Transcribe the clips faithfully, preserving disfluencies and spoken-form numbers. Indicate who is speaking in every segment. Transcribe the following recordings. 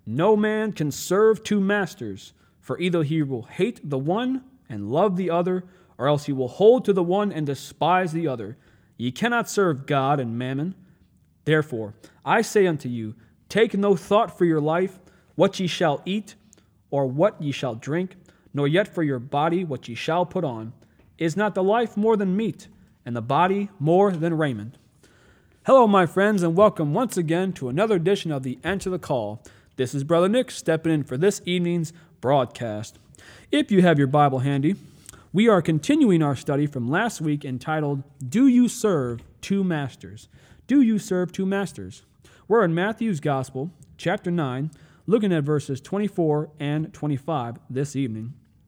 Speaker 1: No man can serve two masters, for either he will hate the one and love the other, or else he will hold to the one and despise the other. Ye cannot serve God and mammon. Therefore, I say unto you, take no thought for your life, what ye shall eat, or what ye shall drink, nor yet for your body what ye shall put on. Is not the life more than meat, and the body more than raiment? Hello, my friends, and welcome once again to another edition of the Answer the Call. This is Brother Nick stepping in for this evening's broadcast. If you have your Bible handy, we are continuing our study from last week entitled, Do You Serve Two Masters? Do you serve two masters? We're in Matthew's Gospel, chapter nine, looking at verses twenty-four and twenty-five this evening.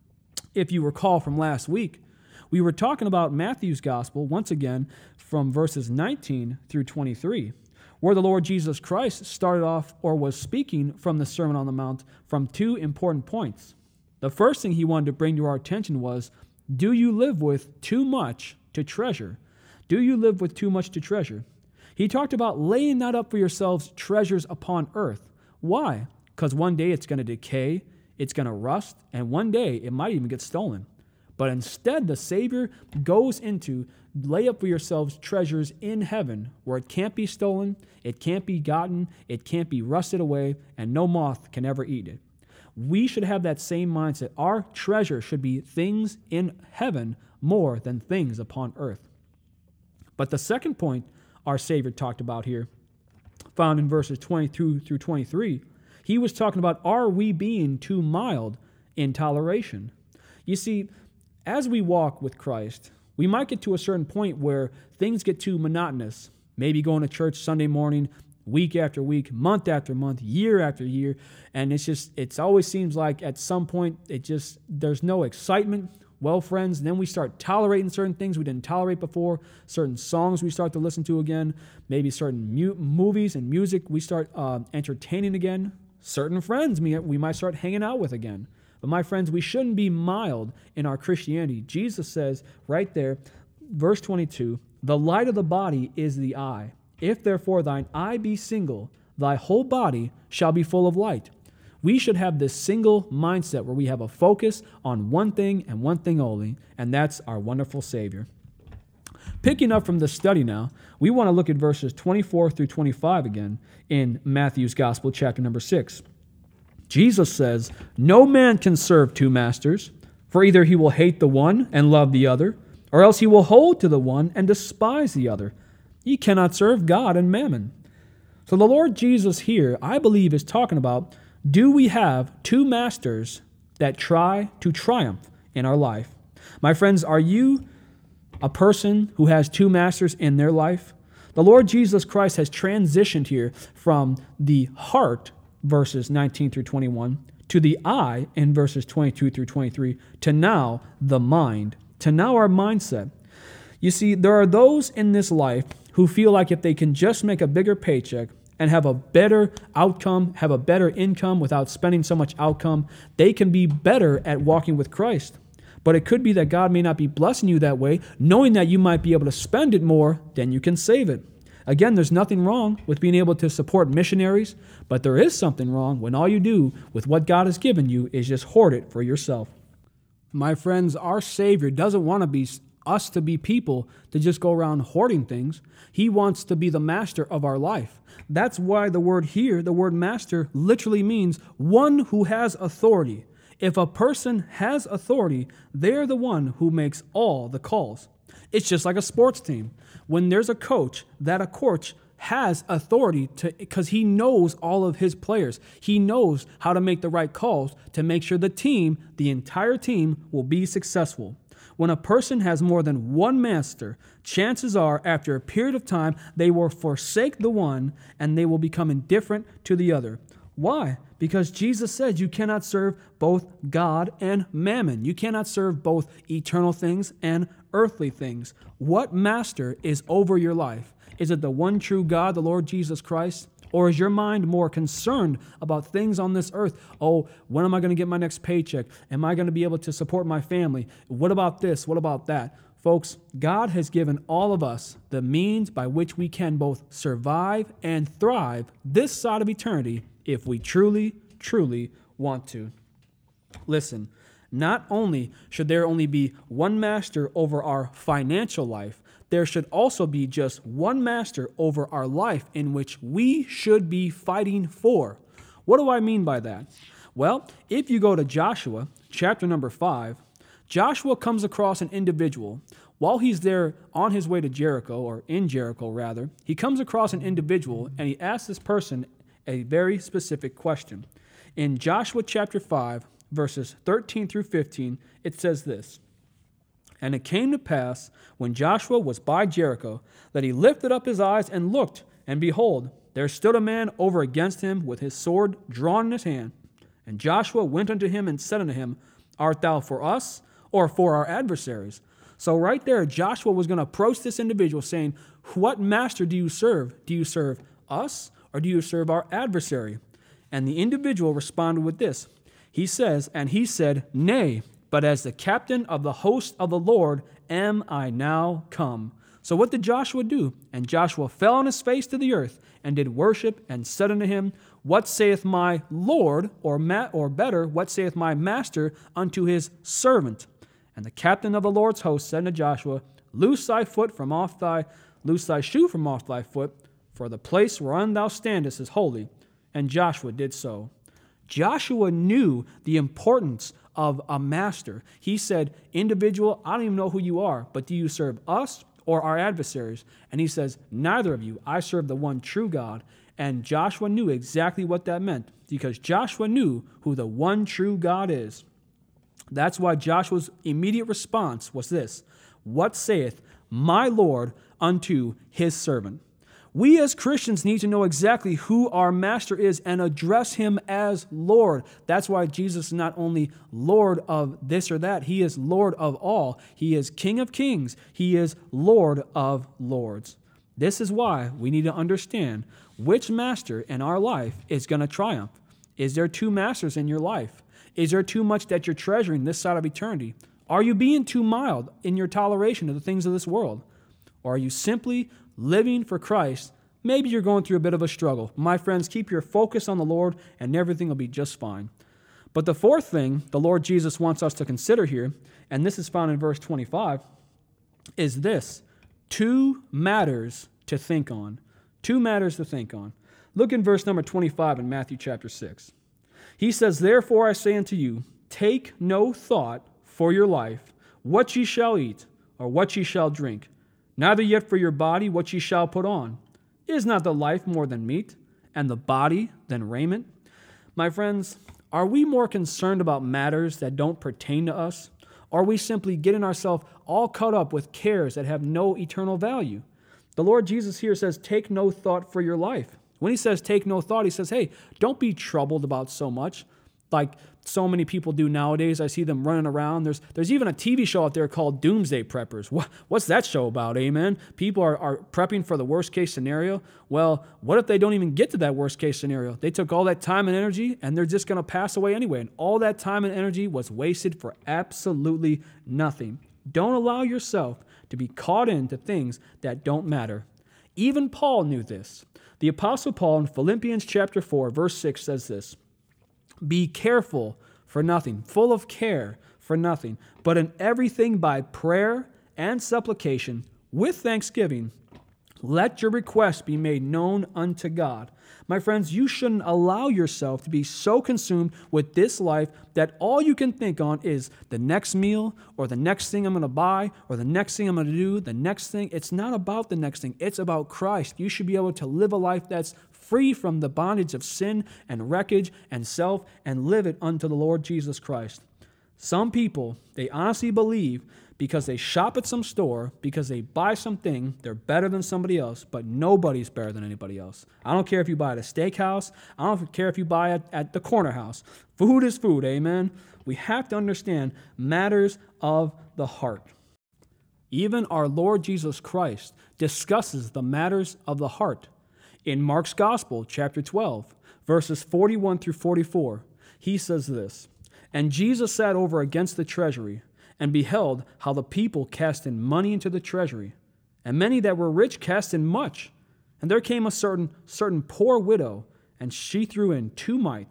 Speaker 1: If you recall from last week, we were talking about Matthew's Gospel once again from verses nineteen through twenty-three, where the Lord Jesus Christ started off or was speaking from the Sermon on the Mount from two important points. The first thing he wanted to bring to our attention was, do you live with too much to treasure? Do you live with too much to treasure? He talked about laying not up for yourselves treasures upon earth. Why? Because one day it's going to decay, it's going to rust, and one day it might even get stolen. But instead, the Savior goes into lay up for yourselves treasures in heaven where it can't be stolen, it can't be gotten, it can't be rusted away, and no moth can ever eat it. We should have that same mindset. Our treasure should be things in heaven more than things upon earth. But the second point our Savior talked about here, found in verses twenty-two through twenty-three, he was talking about, are we being too mild in toleration? You see, as we walk with Christ, we might get to a certain point where things get too monotonous. Maybe going to church Sunday morning, week after week, month after month, year after year, and it's just, it always seems like at some point, it just, there's no excitement. Well, friends, then we start tolerating certain things we didn't tolerate before, certain songs we start to listen to again, maybe certain mu- movies and music we start uh, entertaining again, certain friends we, we might start hanging out with again. But my friends, we shouldn't be mild in our Christianity. Jesus says right there, verse twenty-two, the light of the body is the eye. If therefore thine eye be single, thy whole body shall be full of light. We should have this single mindset where we have a focus on one thing and one thing only, and that's our wonderful Savior. Picking up from the study now, we want to look at verses twenty-four through twenty-five again in Matthew's Gospel, chapter number six. Jesus says, no man can serve two masters, for either he will hate the one and love the other, or else he will hold to the one and despise the other. Ye cannot serve God and mammon. So the Lord Jesus here, I believe, is talking about, do we have two masters that try to triumph in our life? My friends, are you a person who has two masters in their life? The Lord Jesus Christ has transitioned here from the heart, verses nineteen through twenty-one, to the eye in verses twenty-two through twenty-three, to now the mind, to now our mindset. You see, there are those in this life who feel like if they can just make a bigger paycheck and have a better outcome, have a better income without spending so much outcome, they can be better at walking with Christ. But it could be that God may not be blessing you that way, knowing that you might be able to spend it more than you can save it. Again, there's nothing wrong with being able to support missionaries, but there is something wrong when all you do with what God has given you is just hoard it for yourself. My friends, our Savior doesn't want to be us to be people to just go around hoarding things. He wants to be the master of our life. That's why the word here, the word master, literally means one who has authority. If a person has authority, they're the one who makes all the calls. It's just like a sports team. When there's a coach, that a coach has authority to, because he knows all of his players. He knows how to make the right calls to make sure the team, the entire team, will be successful. When a person has more than one master, chances are after a period of time, they will forsake the one and they will become indifferent to the other. Why? Because Jesus said you cannot serve both God and mammon. You cannot serve both eternal things and earthly things. What master is over your life? Is it the one true God, the Lord Jesus Christ? Or is your mind more concerned about things on this earth? Oh, when am I going to get my next paycheck? Am I going to be able to support my family? What about this? What about that? Folks, God has given all of us the means by which we can both survive and thrive this side of eternity if we truly, truly want to. Listen, not only should there only be one master over our financial life, there should also be just one master over our life in which we should be fighting for. What do I mean by that? Well, if you go to Joshua, chapter number five, Joshua comes across an individual. While he's there on his way to Jericho, or in Jericho rather, he comes across an individual and he asks this person a very specific question. In Joshua chapter five, verses thirteen through fifteen, it says this: "And it came to pass, when Joshua was by Jericho, that he lifted up his eyes and looked, and behold, there stood a man over against him with his sword drawn in his hand. And Joshua went unto him and said unto him, Art thou for us, or for our adversaries?" So right there, Joshua was going to approach this individual saying, "What master do you serve? Do you serve us, or do you serve our adversary?" And the individual responded with this. He says, "And he said, Nay, but as the captain of the host of the Lord am I now come." So what did Joshua do? "And Joshua fell on his face to the earth, and did worship, and said unto him, What saith my Lord, or ma- or better, what saith my master unto his servant? And the captain of the Lord's host said unto Joshua, Loose thy foot from off thy, loose thy shoe from off thy foot, for the place whereon thou standest is holy. And Joshua did so." Joshua knew the importance of a master. He said, "Individual, I don't even know who you are, but do you serve us or our adversaries?" And he says, "Neither of you. I serve the one true God." And Joshua knew exactly what that meant, because Joshua knew who the one true God is. That's why Joshua's immediate response was this: "What saith my Lord unto his servant?" We as Christians need to know exactly who our master is and address him as Lord. That's why Jesus is not only Lord of this or that, he is Lord of all. He is King of kings. He is Lord of lords. This is why we need to understand which master in our life is going to triumph. Is there two masters in your life? Is there too much that you're treasuring this side of eternity? Are you being too mild in your toleration of the things of this world? Or are you simply living for Christ? Maybe you're going through a bit of a struggle. My friends, keep your focus on the Lord and everything will be just fine. But the fourth thing the Lord Jesus wants us to consider here, and this is found in verse twenty-five, is this: two matters to think on. Two matters to think on. Look in verse number twenty-five in Matthew chapter six. He says, "Therefore I say unto you, take no thought for your life, what ye shall eat, or what ye shall drink, neither yet for your body what ye shall put on. Is not the life more than meat, and the body than raiment?" My friends, are we more concerned about matters that don't pertain to us? Or are we simply getting ourselves all caught up with cares that have no eternal value? The Lord Jesus here says, take no thought for your life. When he says take no thought, he says, hey, don't be troubled about so much like so many people do nowadays. I see them running around. There's there's even a T V show out there called Doomsday Preppers. What, what's that show about, amen? People are, are prepping for the worst case scenario. Well, what if they don't even get to that worst case scenario? They took all that time and energy and they're just going to pass away anyway. And all that time and energy was wasted for absolutely nothing. Don't allow yourself to be caught into things that don't matter. Even Paul knew this. The Apostle Paul in Philippians chapter four, verse six says this: "Be careful for nothing," full of care for nothing, "but in everything by prayer and supplication with thanksgiving, let your requests be made known unto God." My friends, you shouldn't allow yourself to be so consumed with this life that all you can think on is the next meal or the next thing I'm going to buy or the next thing I'm going to do, the next thing. It's not about the next thing. It's about Christ. You should be able to live a life that's free from the bondage of sin and wreckage and self and live it unto the Lord Jesus Christ. Some people, they honestly believe because they shop at some store, because they buy something, they're better than somebody else, but nobody's better than anybody else. I don't care if you buy at a steakhouse. I don't care if you buy it at the corner house. Food is food, amen? We have to understand matters of the heart. Even our Lord Jesus Christ discusses the matters of the heart. In Mark's Gospel, chapter twelve, verses forty-one through forty-four, he says this: "And Jesus sat over against the treasury, and beheld how the people cast in money into the treasury. And many that were rich cast in much. And there came a certain certain poor widow, and she threw in two mites,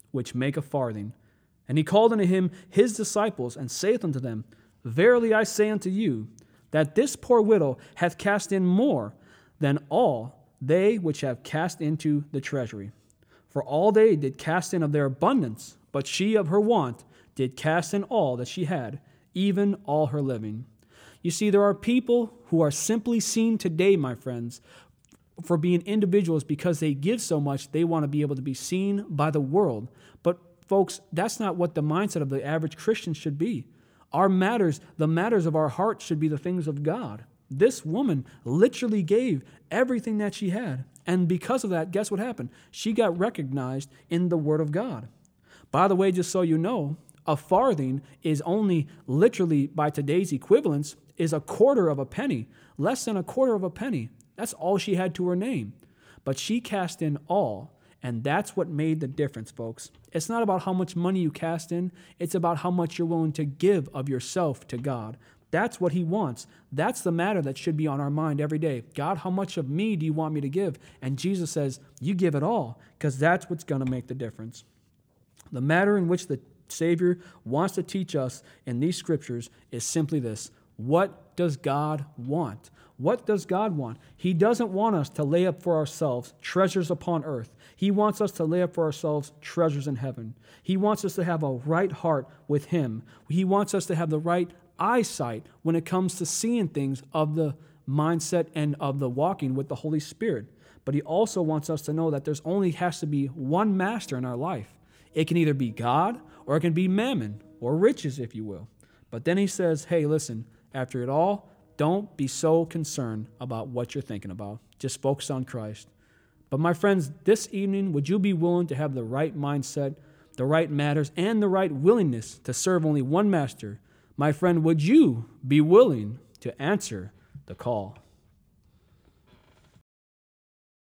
Speaker 1: which make a farthing. And he called unto him his disciples, and saith unto them, Verily I say unto you, that this poor widow hath cast in more than all they which have cast into the treasury. For all they did cast in of their abundance, but she of her want did cast in all that she had, even all her living. You see, there are people who are simply seen today, my friends, for being individuals because they give so much, they want to be able to be seen by the world. But folks, that's not what the mindset of the average Christian should be. Our matters, the matters of our heart should be the things of God. This woman literally gave everything that she had. And because of that, guess what happened? She got recognized in the Word of God. By the way, just so you know, a farthing is only literally, by today's equivalence, is a quarter of a penny. Less than a quarter of a penny. That's all she had to her name. But she cast in all. And that's what made the difference, folks. It's not about how much money you cast in. It's about how much you're willing to give of yourself to God. That's what he wants. That's the matter that should be on our mind every day. God, how much of me do you want me to give? And Jesus says, you give it all, because that's what's going to make the difference. The matter in which the Savior wants to teach us in these scriptures is simply this. What does God want? What does God want? He doesn't want us to lay up for ourselves treasures upon earth. He wants us to lay up for ourselves treasures in heaven. He wants us to have a right heart with him. He wants us to have the right eyesight when it comes to seeing things of the mindset and of the walking with the Holy Spirit. But he also wants us to know that there's only has to be one master in our life. It can either be God or it can be mammon or riches, if you will. But then he says, hey, listen, after it all, don't be so concerned about what you're thinking about. Just focus on Christ. But my friends, this evening, would you be willing to have the right mindset, the right matters, and the right willingness to serve only one master? My friend, would you be willing to answer the call?